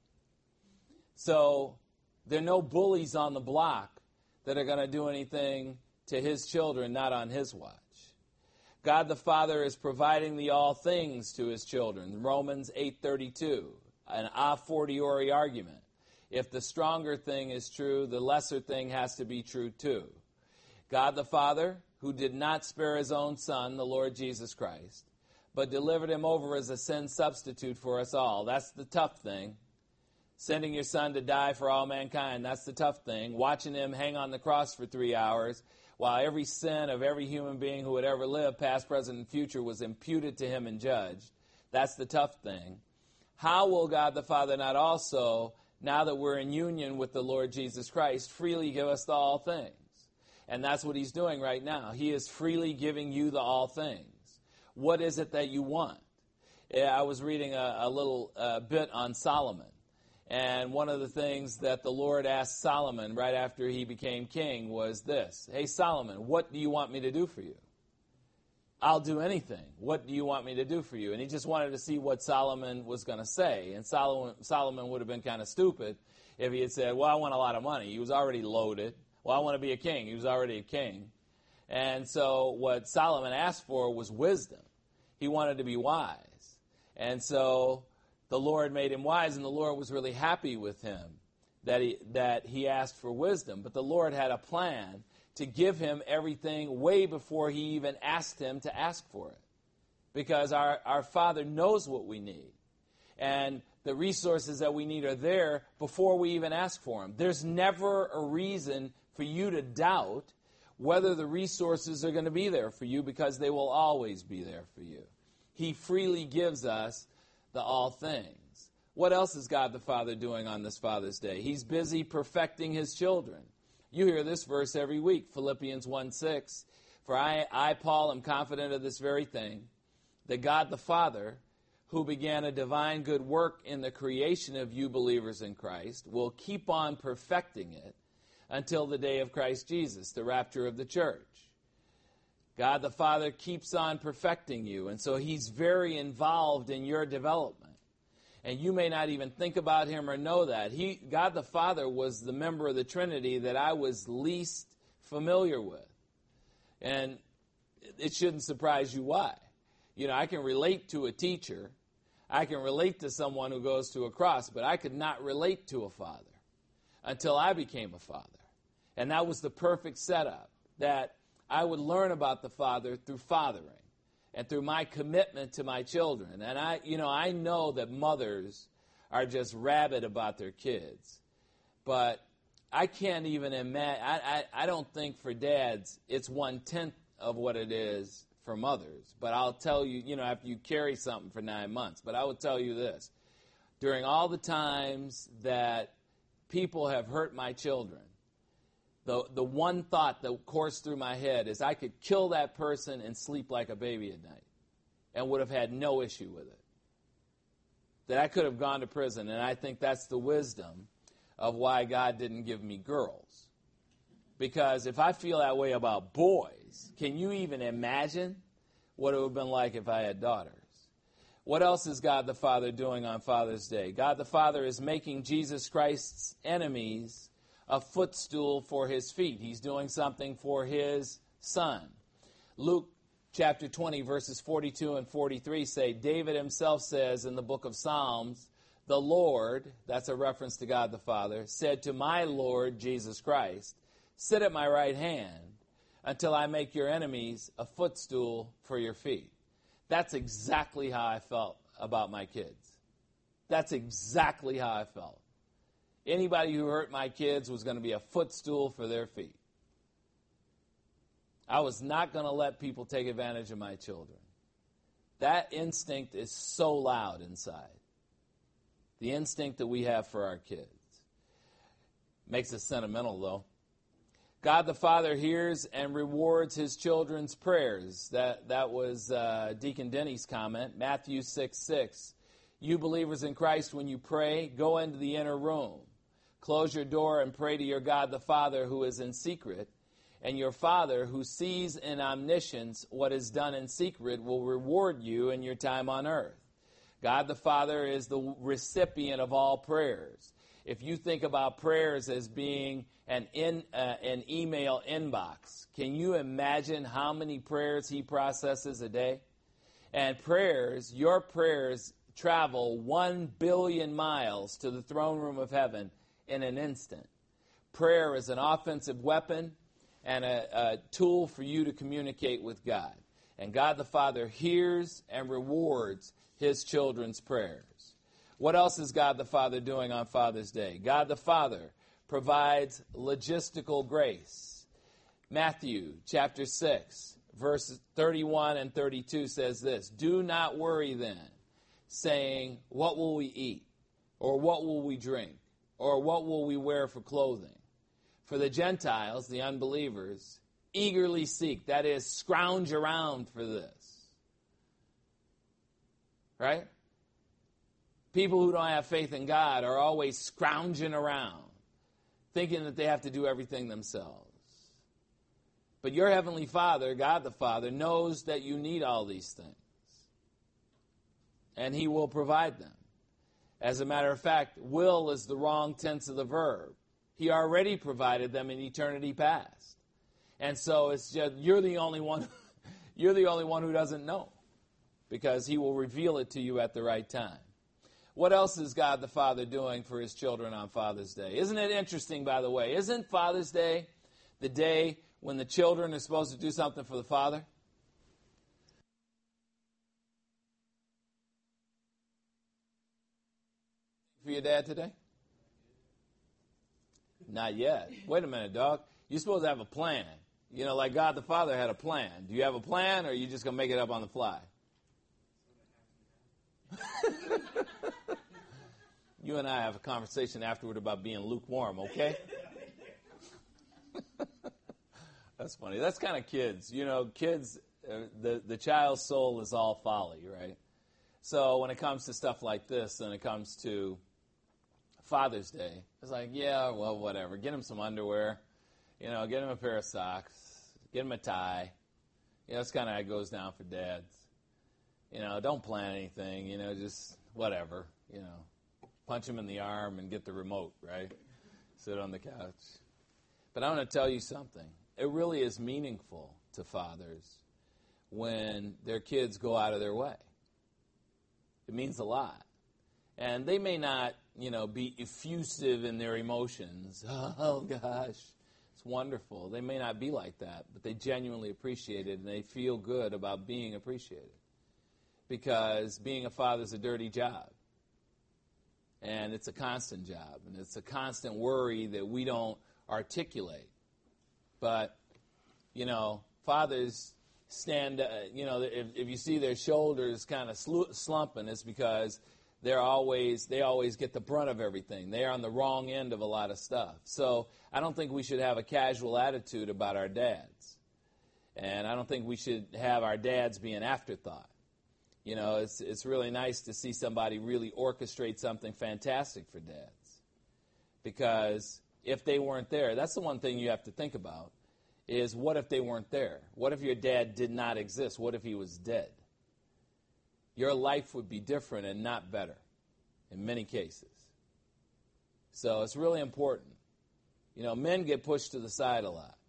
So there are no bullies on the block that are going to do anything to his children, not on his watch. God the Father is providing the all things to his children. Romans eight thirty-two, an a fortiori argument. If the stronger thing is true, the lesser thing has to be true too. God the Father, who did not spare his own Son, the Lord Jesus Christ, but delivered him over as a sin substitute for us all. That's the tough thing. Sending your Son to die for all mankind, that's the tough thing. Watching him hang on the cross for three hours, while every sin of every human being who had ever lived, past, present, and future, was imputed to him and judged. That's the tough thing. How will God the Father not also, now that we're in union with the Lord Jesus Christ, freely give us the all things? And that's what he's doing right now. He is freely giving you the all things. What is it that you want? Yeah, I was reading a, a little uh, bit on Solomon. And one of the things that the Lord asked Solomon right after he became king was this. Hey, Solomon, what do you want me to do for you? I'll do anything. What do you want me to do for you? And he just wanted to see what Solomon was going to say. And Solomon, Solomon would have been kind of stupid if he had said, well, I want a lot of money. He was already loaded. Well, I want to be a king. He was already a king. And so what Solomon asked for was wisdom. He wanted to be wise. And so the Lord made him wise, and the Lord was really happy with him that he, that he asked for wisdom. But the Lord had a plan to give him everything way before he even asked him to ask for it. Because our, our Father knows what we need. and the resources that we need are there before we even ask for them. There's never a reason for you to doubt whether the resources are going to be there for you, because they will always be there for you. He freely gives us the all things. What else is God the Father doing on this Father's Day? He's busy perfecting his children. You hear this verse every week, Philippians one six. For I, I, Paul, am confident of this very thing, that God the Father, who began a divine good work in the creation of you believers in Christ, will keep on perfecting it until the day of Christ Jesus, the rapture of the church. God the Father keeps on perfecting you, and so he's very involved in your development. And you may not even think about him or know that. He, God the Father was the member of the Trinity that I was least familiar with. And it shouldn't surprise you why. You know, I can relate to a teacher. I can relate to someone who goes to a cross, but I could not relate to a father until I became a father. And that was the perfect setup, that I would learn about the Father through fathering and through my commitment to my children. And I, you know, I know that mothers are just rabid about their kids, but I can't even imagine, I, I, I don't think for dads it's one-tenth of what it is for mothers. But I'll tell you, you know, after you carry something for nine months, but I will tell you this. During all the times that people have hurt my children, the, the one thought that coursed through my head is I could kill that person and sleep like a baby at night and would have had no issue with it. That I could have gone to prison, and I think that's the wisdom of why God didn't give me girls. Because if I feel that way about boys, can you even imagine what it would have been like if I had daughters? What else is God the Father doing on Father's Day? God the Father is making Jesus Christ's enemies a footstool for his feet. He's doing something for his Son. Luke chapter twenty, verses forty-two and forty-three say, David himself says in the book of Psalms, the Lord, that's a reference to God the Father, said to my Lord Jesus Christ, sit at my right hand until I make your enemies a footstool for your feet. That's exactly how I felt about my kids. That's exactly how I felt. Anybody who hurt my kids was going to be a footstool for their feet. I was not going to let people take advantage of my children. That instinct is so loud inside. The instinct that we have for our kids. Makes us sentimental, though. God the Father hears and rewards his children's prayers. That, that was uh, Deacon Denny's comment. Matthew six six. You believers in Christ, when you pray, go into the inner room. Close your door and pray to your God the Father who is in secret. And your Father who sees in omniscience what is done in secret will reward you in your time on earth. God the Father is the recipient of all prayers. If you think about prayers as being an in, uh, an email inbox, can you imagine how many prayers he processes a day? And prayers, your prayers travel one billion miles to the throne room of heaven in an instant. Prayer is an offensive weapon and a, a tool for you to communicate with God. And God the Father hears and rewards his children's prayers. What else is God the Father doing on Father's Day? God the Father provides logistical grace. Matthew chapter six, verses thirty-one and thirty-two says this, do not worry then, saying, what will we eat? Or what will we drink? Or what will we wear for clothing? For the Gentiles, the unbelievers, eagerly seek, that is, scrounge around for this. Right? People who don't have faith in God are always scrounging around, thinking that they have to do everything themselves. But your Heavenly Father, God the Father, knows that you need all these things. And he will provide them. As a matter of fact, will is the wrong tense of the verb. He already provided them in eternity past. And so it's just you're the only one you're the only one who doesn't know, because he will reveal it to you at the right time. What else is God the Father doing for his children on Father's Day? Isn't it interesting, by the way? Isn't Father's Day the day when the children are supposed to do something for the father? For your dad today? Not yet. Wait a minute, dog. You're supposed to have a plan. You know, like God the Father had a plan. Do you have a plan, or are you just going to make it up on the fly? You and I have a conversation afterward about being lukewarm, okay? That's funny. That's kind of kids. You know, kids, uh, the, the child's soul is all folly, right? So when it comes to stuff like this, and it comes to Father's Day, it's like, yeah, well, whatever. Get him some underwear. You know, get him a pair of socks. Get him a tie. You know, that's kind of how it goes down for dads. You know, don't plan anything. You know, just whatever. You know, punch him in the arm and get the remote, right? Sit on the couch. But I want to tell you something. It really is meaningful to fathers when their kids go out of their way. It means a lot. And they may not, you know, be effusive in their emotions. Oh, gosh, it's wonderful. They may not be like that, but they genuinely appreciate it, and they feel good about being appreciated. Because being a father is a dirty job. And it's a constant job. And it's a constant worry that we don't articulate. But, you know, fathers stand, uh, you know, if, if you see their shoulders kind of slu- slumping, it's because they're always, they always get the brunt of everything. They're on the wrong end of a lot of stuff. So I don't think we should have a casual attitude about our dads. And I don't think we should have our dads be an afterthought. You know, it's it's really nice to see somebody really orchestrate something fantastic for dads. Because if they weren't there, that's the one thing you have to think about, is what if they weren't there? What if your dad did not exist? What if he was dead? Your life would be different and not better in many cases. So it's really important. You know, men get pushed to the side a lot.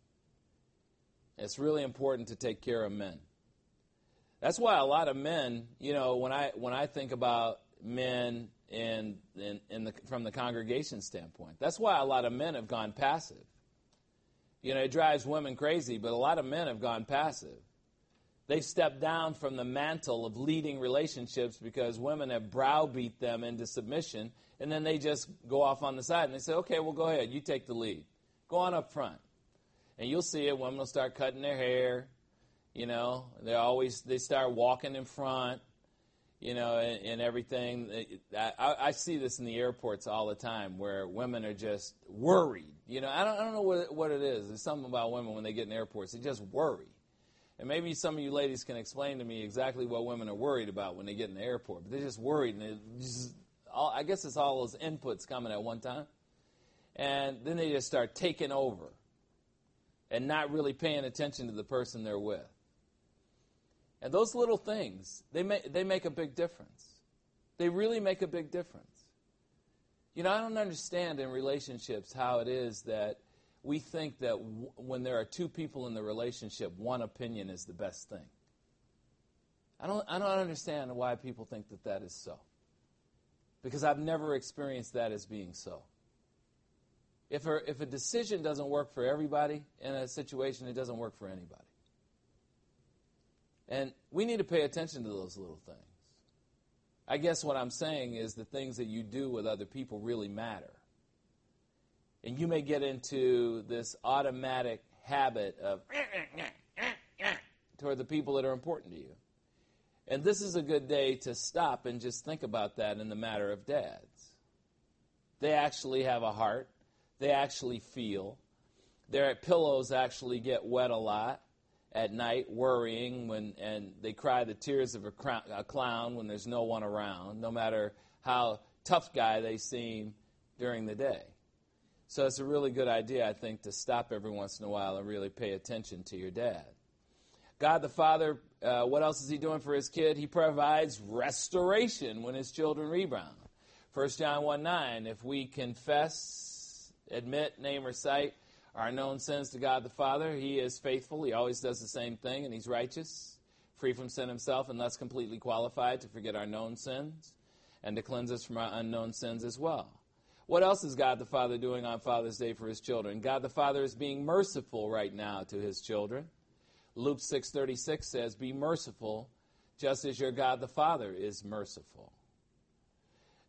It's really important to take care of men. That's why a lot of men, you know, when I when I think about men in, in, in the, from the congregation standpoint, that's why a lot of men have gone passive. You know, it drives women crazy, but a lot of men have gone passive. They've stepped down from the mantle of leading relationships because women have browbeat them into submission, and then they just go off on the side and they say, okay, well, go ahead, you take the lead. Go on up front. And you'll see it, women will start cutting their hair. You know, they always, they start walking in front, you know, and, and everything. I, I see this in the airports all the time where women are just worried. You know, I don't, I don't know what, what it is. There's something about women when they get in airports. They just worry. And maybe some of you ladies can explain to me exactly what women are worried about when they get in the airport. But they're just worried. And it just, all, I guess it's all those inputs coming at one time. And then they just start taking over and not really paying attention to the person they're with. And those little things, they make, they make a big difference. They really make a big difference. You know, I don't understand in relationships how it is that we think that w- when there are two people in the relationship, one opinion is the best thing. I don't, I don't understand why people think that that is so. Because I've never experienced that as being so. If a, if a decision doesn't work for everybody in a situation, it doesn't work for anybody. And we need to pay attention to those little things. I guess what I'm saying is the things that you do with other people really matter. And you may get into this automatic habit of toward the people that are important to you. And this is a good day to stop and just think about that in the matter of dads. They actually have a heart. They actually feel. Their pillows actually get wet a lot at night, worrying, when, and they cry the tears of a, crown, a clown when there's no one around, no matter how tough guy they seem during the day. So it's a really good idea, I think, to stop every once in a while and really pay attention to your dad. God the Father, uh, what else is he doing for his kid? He provides restoration when his children rebound. First John one nine, if we confess, admit, name, or cite our known sins to God the Father, he is faithful. He always does the same thing, and he's righteous, free from sin himself, and thus completely qualified to forget our known sins and to cleanse us from our unknown sins as well. What else is God the Father doing on Father's Day for his children? God the Father is being merciful right now to his children. Luke six thirty-six says, be merciful just as your God the Father is merciful.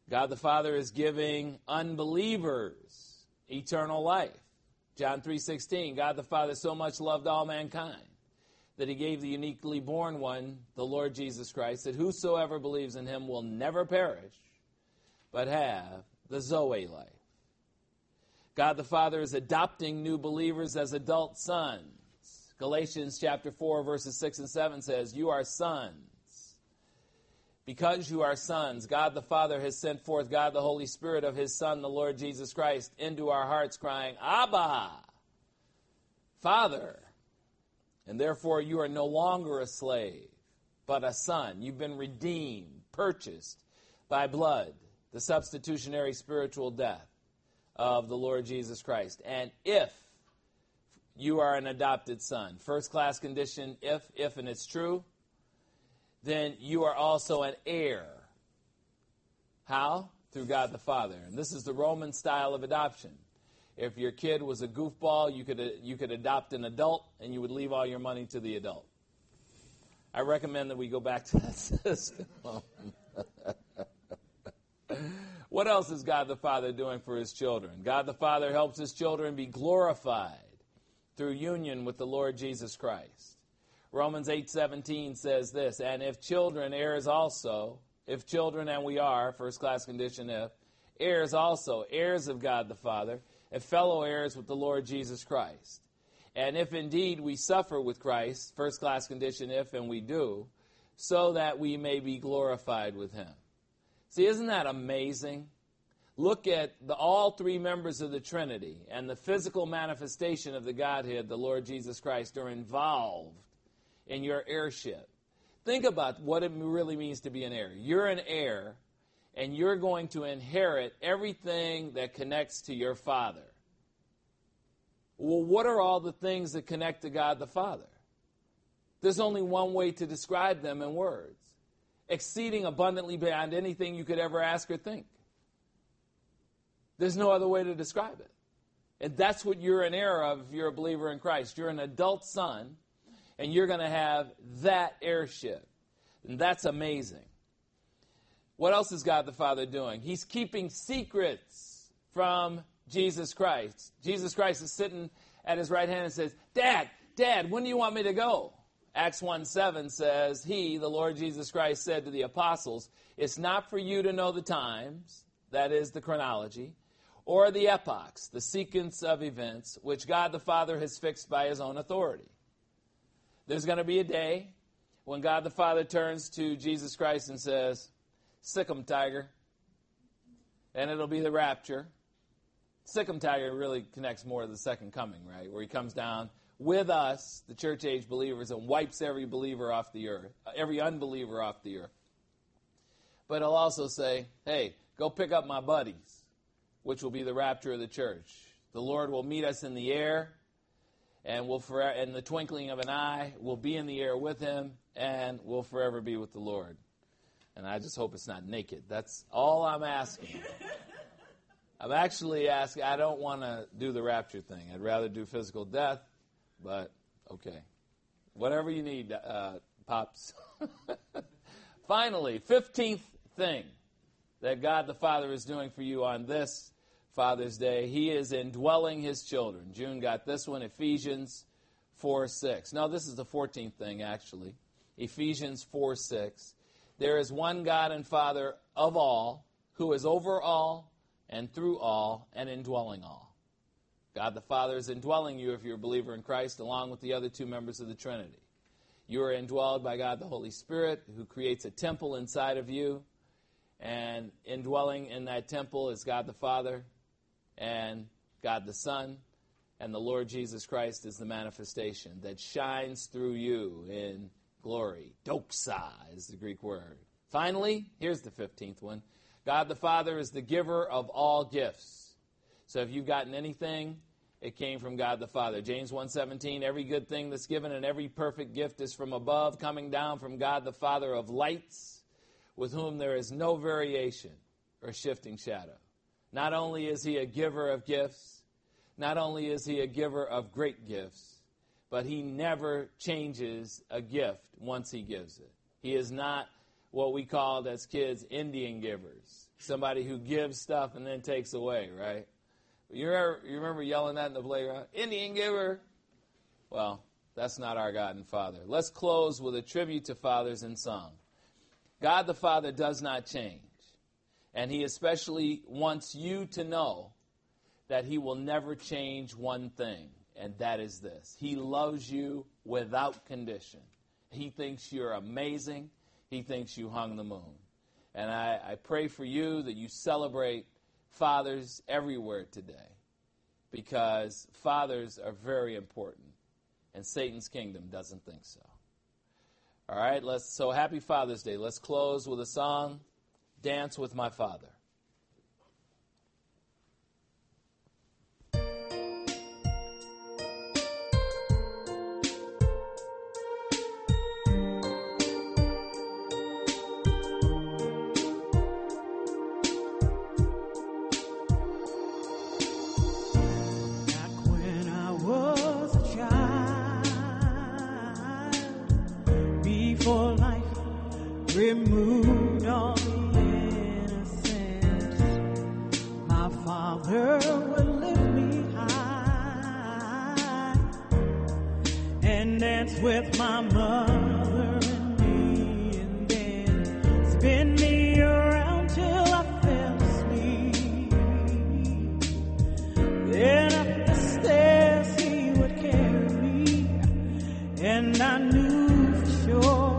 God the Father is giving unbelievers eternal life. John three sixteen, God the Father so much loved all mankind that he gave the uniquely born one, the Lord Jesus Christ, that whosoever believes in him will never perish, but have the Zoe life. God the Father is adopting new believers as adult sons. Galatians chapter four, verses six and seven says, you are sons. Because you are sons, God the Father has sent forth God the Holy Spirit of his Son, the Lord Jesus Christ, into our hearts, crying, Abba, Father. And therefore you are no longer a slave, but a son. You've been redeemed, purchased by blood, the substitutionary spiritual death of the Lord Jesus Christ. And if you are an adopted son, first class condition, if, if, and it's true, then you are also an heir. How? Through God the Father. And this is the Roman style of adoption. If your kid was a goofball, you could you could adopt an adult, and you would leave all your money to the adult. I recommend that we go back to that system. What else is God the Father doing for his children? God the Father helps his children be glorified through union with the Lord Jesus Christ. Romans eight seventeen says this, and if children, heirs also, if children, and we are, first class condition if, heirs also, heirs of God the Father, and fellow heirs with the Lord Jesus Christ. And if indeed we suffer with Christ, first class condition if, and we do, so that we may be glorified with him. See, isn't that amazing? Look at the, all three members of the Trinity and the physical manifestation of the Godhead, the Lord Jesus Christ, are involved in your heirship. Think about what it really means to be an heir. You're an heir, and you're going to inherit everything that connects to your Father. Well, what are all the things that connect to God the Father? There's only one way to describe them in words. Exceeding abundantly beyond anything you could ever ask or think. There's no other way to describe it. And that's what you're an heir of if you're a believer in Christ. You're an adult son, and you're going to have that heirship. And that's amazing. What else is God the Father doing? He's keeping secrets from Jesus Christ. Jesus Christ is sitting at his right hand and says, Dad, Dad, when do you want me to go? Acts one seven says, he, the Lord Jesus Christ, said to the apostles, it's not for you to know the times, that is the chronology, or the epochs, the sequence of events, which God the Father has fixed by his own authority. There's going to be a day when God the Father turns to Jesus Christ and says, sick 'em, tiger. And it'll be the rapture. Sick 'em, tiger really connects more to the second coming, right? Where he comes down with us, the church age believers, and wipes every believer off the earth, every unbeliever off the earth. But he'll also say, hey, go pick up my buddies, which will be the rapture of the church. The Lord will meet us in the air, and we'll forever, in the twinkling of an eye, we'll be in the air with him, and we'll forever be with the Lord. And I just hope it's not naked. That's all I'm asking. I'm actually asking, I don't want to do the rapture thing. I'd rather do physical death, but okay. Whatever you need, uh, Pops. Finally, fifteenth thing that God the Father is doing for you on this Father's Day, he is indwelling his children. June got this one, Ephesians four six. No, this is the fourteenth thing, actually. Ephesians four six. There is one God and Father of all, who is over all and through all and indwelling all. God the Father is indwelling you if you're a believer in Christ, along with the other two members of the Trinity. You are indwelled by God the Holy Spirit, who creates a temple inside of you. And indwelling in that temple is God the Father and God the Son. And the Lord Jesus Christ is the manifestation that shines through you in glory. Doxa is the Greek word. Finally, here's the fifteenth one. God the Father is the giver of all gifts. So if you've gotten anything, it came from God the Father. James one seventeen, every good thing that's given and every perfect gift is from above, coming down from God the Father of lights, with whom there is no variation or shifting shadow. Not only is he a giver of gifts, not only is he a giver of great gifts, but he never changes a gift once he gives it. He is not what we called as kids Indian givers. Somebody who gives stuff and then takes away, right? You remember, you remember yelling that in the playground? Indian giver. Well, that's not our God and Father. Let's close with a tribute to fathers in song. God the Father does not change. And he especially wants you to know that he will never change one thing, and that is this. He loves you without condition. He thinks you're amazing. He thinks you hung the moon. And I, I pray for you that you celebrate fathers everywhere today, because fathers are very important, and Satan's kingdom doesn't think so. All right, let's. So happy Father's Day. Let's close with a song, Dance with My Father. Removed all the innocence. My Father would lift me high and dance with my mother and me, and then spin me around till I fell asleep. Then up the stairs he would carry me, and I knew for sure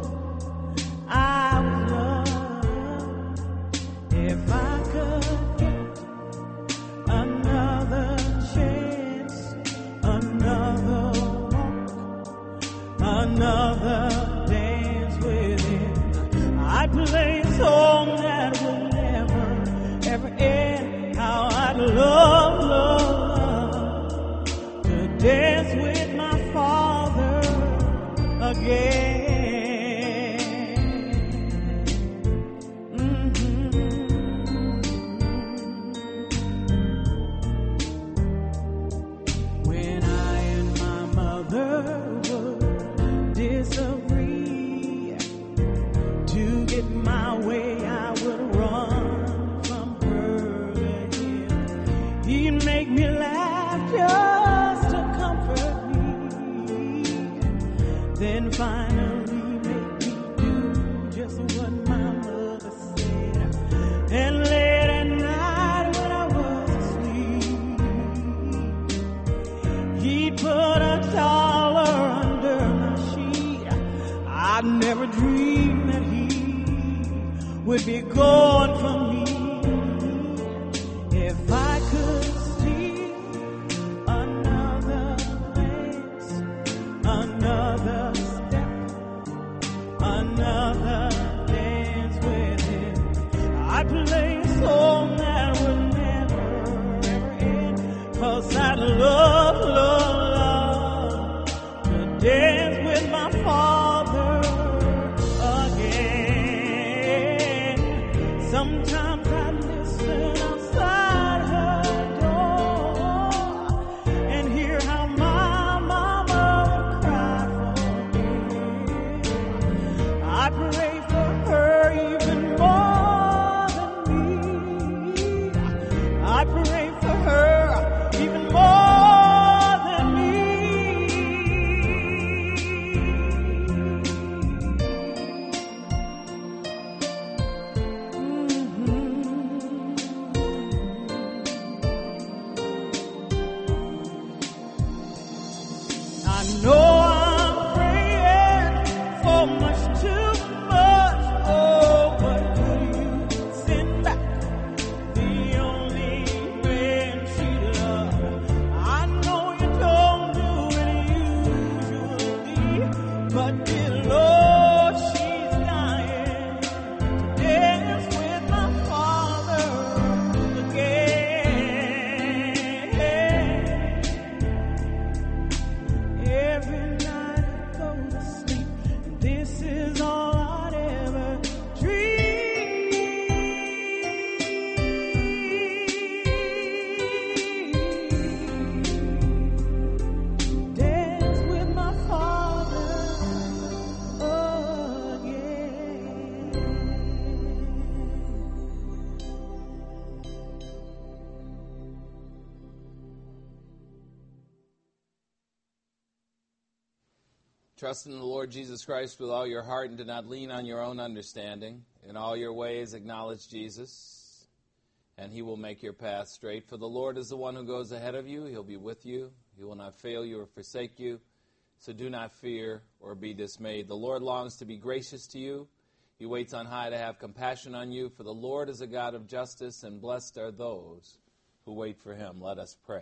I would love if I could get another chance, another walk, another dance with him. I'd play a song that would never, ever end. How I'd love, love, love to dance with my Father again. Then finally make me do just what my mother said. And late at night when I was asleep, he'd put a dollar under my sheet. I'd never dreamed that he would be gone from me. If I could see another glance, another another dance with him, I'd play a song that would never, ever end. Cause I'd love, love, love to dance with my Father again. Sometimes I listen outside her door and hear how my mama would cry for me. I pray for her even more than me. I pray for her even more than me. Mm-hmm. I know I'm praying for much too much. Oh, but could you send back the only man she loved? I know you don't do it usually, but dear Lord, she's dying to dance with my Father again. Every night I go to sleep, this is all I'd ever dream. Dance with my Father Trust in the Lord Jesus Christ with all your heart and do not lean on your own understanding. In all your ways acknowledge Jesus, and he will make your path straight. For the Lord is the one who goes ahead of you. He'll be with you. He will not fail you or forsake you. So do not fear or be dismayed. The Lord longs to be gracious to you. He waits on high to have compassion on you. For the Lord is a God of justice, and blessed are those who wait for him. Let us pray.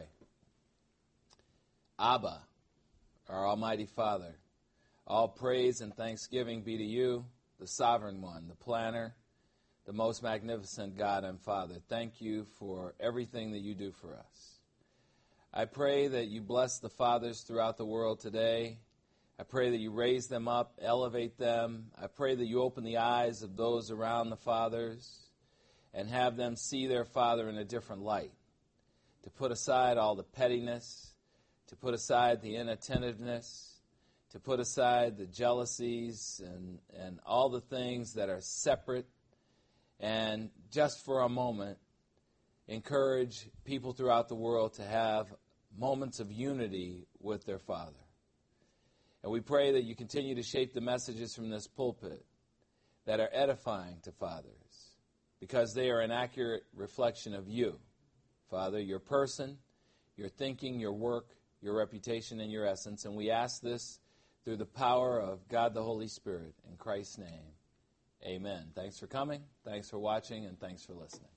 Abba, our Almighty Father, all praise and thanksgiving be to you, the Sovereign One, the Planner, the most magnificent God and Father. Thank you for everything that you do for us. I pray that you bless the fathers throughout the world today. I pray that you raise them up, elevate them. I pray that you open the eyes of those around the fathers and have them see their father in a different light, to put aside all the pettiness, to put aside the inattentiveness, to put aside the jealousies and, and all the things that are separate, and just for a moment encourage people throughout the world to have moments of unity with their Father. And we pray that you continue to shape the messages from this pulpit that are edifying to fathers, because they are an accurate reflection of you, Father, your person, your thinking, your work, your reputation, and your essence. And we ask this through the power of God the Holy Spirit. In Christ's name, amen. Thanks for coming, thanks for watching, and thanks for listening.